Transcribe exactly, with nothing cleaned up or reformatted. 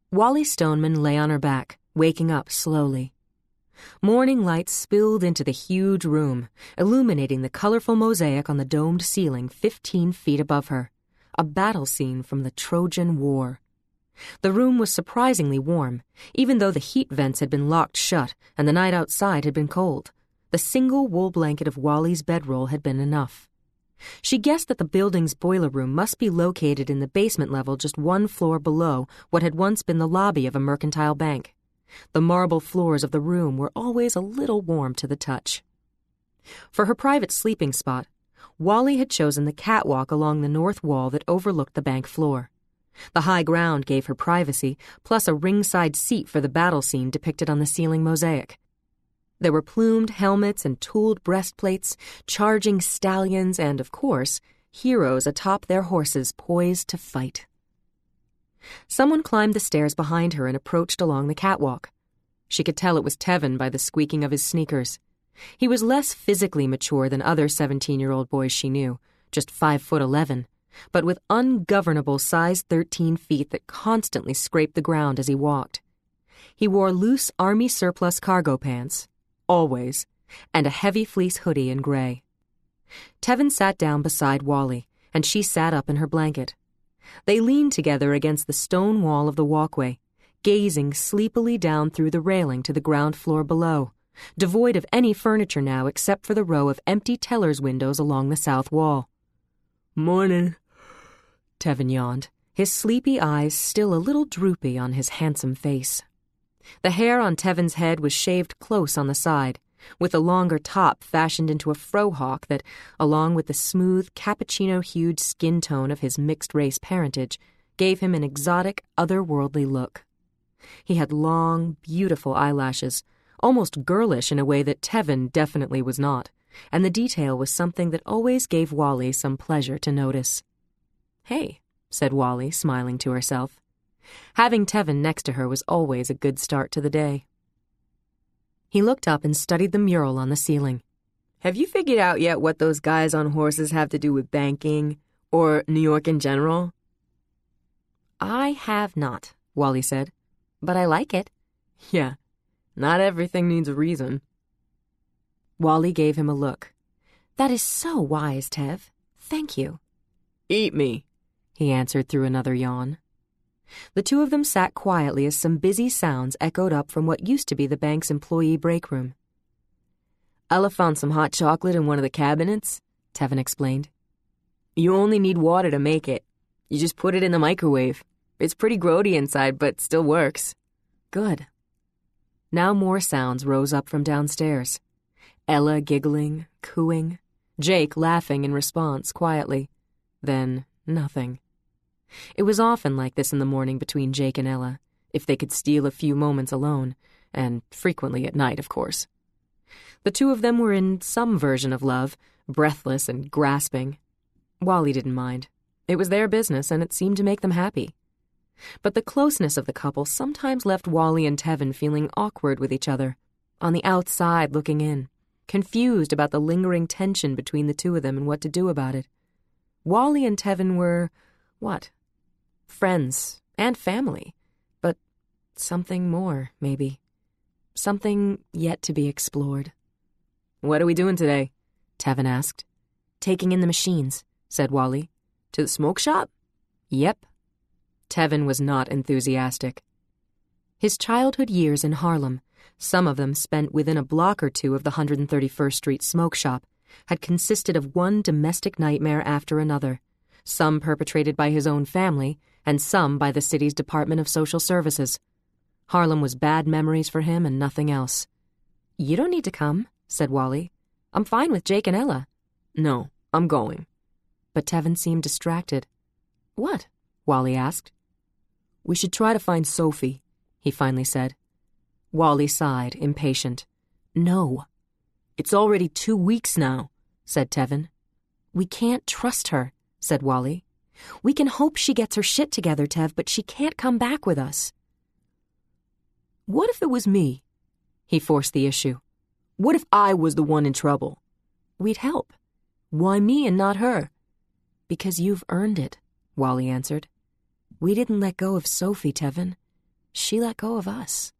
Wally Stoneman lay on her back, waking up slowly. Morning light spilled into the huge room, illuminating the colorful mosaic on the domed ceiling fifteen feet above her, a battle scene from the Trojan War. The room was surprisingly warm, even though the heat vents had been locked shut and the night outside had been cold. The single wool blanket of Wally's bedroll had been enough. She guessed that the building's boiler room must be located in the basement level just one floor below what had once been the lobby of a mercantile bank. The marble floors of the room were always a little warm to the touch. For her private sleeping spot, Wally had chosen the catwalk along the north wall that overlooked the bank floor. The high ground gave her privacy, plus a ringside seat for the battle scene depicted on the ceiling mosaic. There were plumed helmets and tooled breastplates, charging stallions, and, of course, heroes atop their horses poised to fight. Someone climbed the stairs behind her and approached along the catwalk. She could tell it was Tevin by the squeaking of his sneakers. He was less physically mature than other seventeen-year-old boys she knew, just five foot eleven, but with ungovernable size thirteen feet that constantly scraped the ground as he walked. He wore loose army surplus cargo pants, always, and a heavy fleece hoodie in gray. Tevin sat down beside Wally, and she sat up in her blanket. They leaned together against the stone wall of the walkway, gazing sleepily down through the railing to the ground floor below, devoid of any furniture now except for the row of empty teller's windows along the south wall. "Morning," Tevin yawned, his sleepy eyes still a little droopy on his handsome face. The hair on Tevin's head was shaved close on the side, with a longer top fashioned into a frohawk that, along with the smooth, cappuccino-hued skin tone of his mixed-race parentage, gave him an exotic, otherworldly look. He had long, beautiful eyelashes, almost girlish in a way that Tevin definitely was not, and the detail was something that always gave Wally some pleasure to notice. "Hey," said Wally, smiling to herself. Having Tevin next to her was always a good start to the day. He looked up and studied the mural on the ceiling. "Have you figured out yet what those guys on horses have to do with banking, or New York in general?" "I have not," Wally said, "but I like it." "Yeah, not everything needs a reason." Wally gave him a look. "That is so wise, Tev. Thank you." "Eat me," he answered through another yawn. The two of them sat quietly as some busy sounds echoed up from what used to be the bank's employee break room. "Ella found some hot chocolate in one of the cabinets," Tevin explained. "You only need water to make it. You just put it in the microwave. It's pretty grody inside, but still works." "Good." Now more sounds rose up from downstairs. Ella giggling, cooing, Jake laughing in response quietly. Then nothing. It was often like this in the morning between Jake and Ella, if they could steal a few moments alone, and frequently at night, of course. The two of them were in some version of love, breathless and grasping. Wally didn't mind. It was their business, and it seemed to make them happy. But the closeness of the couple sometimes left Wally and Tevin feeling awkward with each other, on the outside looking in, confused about the lingering tension between the two of them and what to do about it. Wally and Tevin were, what? Friends and family, but something more, maybe. Something yet to be explored. "What are we doing today?" Tevin asked. "Taking in the machines," said Wally. "To the smoke shop?" "Yep." Tevin was not enthusiastic. His childhood years in Harlem, some of them spent within a block or two of the one hundred thirty-first Street smoke shop, had consisted of one domestic nightmare after another, some perpetrated by his own family, and some by the city's Department of Social Services. Harlem was bad memories for him and nothing else. "You don't need to come," said Wally. "I'm fine with Jake and Ella." "No, I'm going." But Tevin seemed distracted. "What?" Wally asked. "We should try to find Sophie," he finally said. Wally sighed, impatient. "No." "It's already two weeks now," said Tevin. "We can't trust her," said Wally. "We can hope she gets her shit together, Tev, but she can't come back with us." "What if it was me?" He forced the issue. "What if I was the one in trouble?" "We'd help." "Why me and not her?" "Because you've earned it," Wally answered. "We didn't let go of Sophie, Tevin. she let go of us.